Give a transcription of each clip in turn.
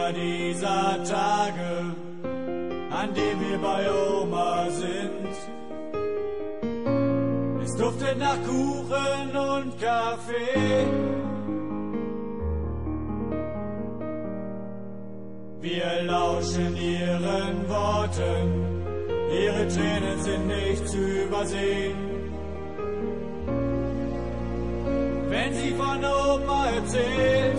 einer dieser Tage, an dem wir bei Oma sind. Es duftet nach Kuchen und Kaffee. Wir lauschen ihren Worten, ihre Tränen sind nicht zu übersehen. Wenn sie von Oma erzählt,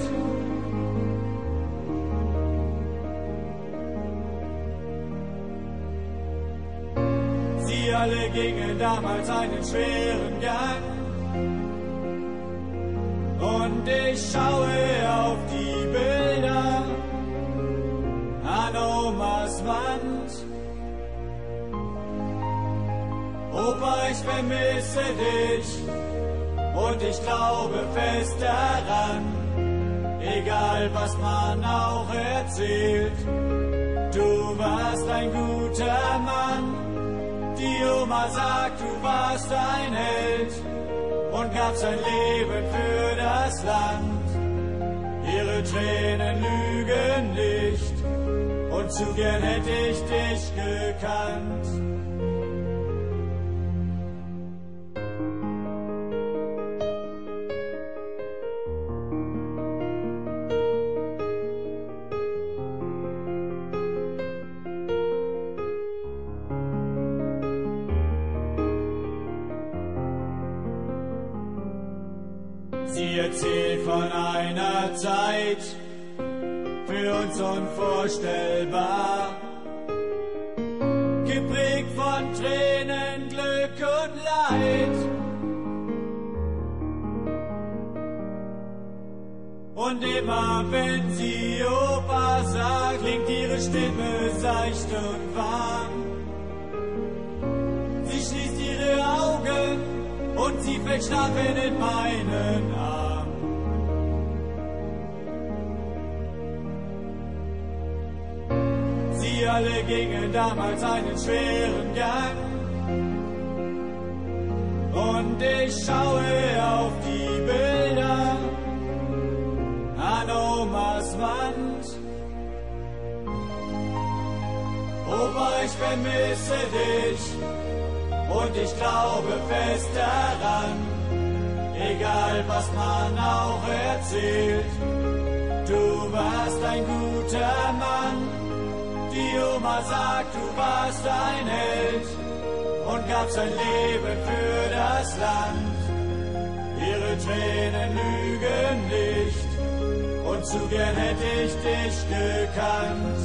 sie alle gingen damals einen schweren Gang. Und ich schaue auf die Bilder an Omas Wand. Opa, ich vermisse dich und ich glaube fest daran, egal was man auch erzählt, du warst ein guter Mann. Die Oma sagt, du warst ein Held und gabst dein Leben für das Land. Ihre Tränen lügen nicht und zu gern hätte ich dich gekannt. Sie erzählt von einer Zeit, für uns unvorstellbar, geprägt von Tränen, Glück und Leid. Und immer wenn sie Opa sagt, klingt ihre Stimme seicht und warm. Sie schließt ihre Augen und sie fällt schlafen in meinen Arm. Sie alle gingen damals einen schweren Gang. Und ich schaue auf die Bilder an Omas Wand. Opa, ich vermisse dich und ich glaube fest daran, egal was man auch erzählt, du warst ein guter Mann. Die Oma sagt, du warst ein Held und gabst dein Leben für das Land. Ihre Tränen lügen nicht und zu gern hätte ich dich gekannt.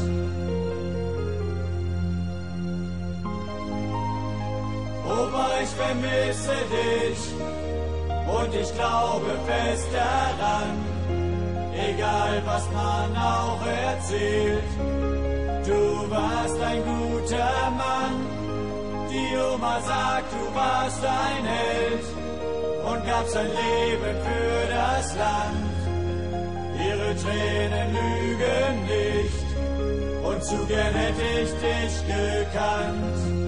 Opa, ich vermisse dich und ich glaube fest daran, egal was man auch erzählt, du warst ein guter Mann. Die Oma sagt, du warst ein Held und gabst dein Leben für das Land. Ihre Tränen lügen nicht und zu gern hätte ich dich gekannt.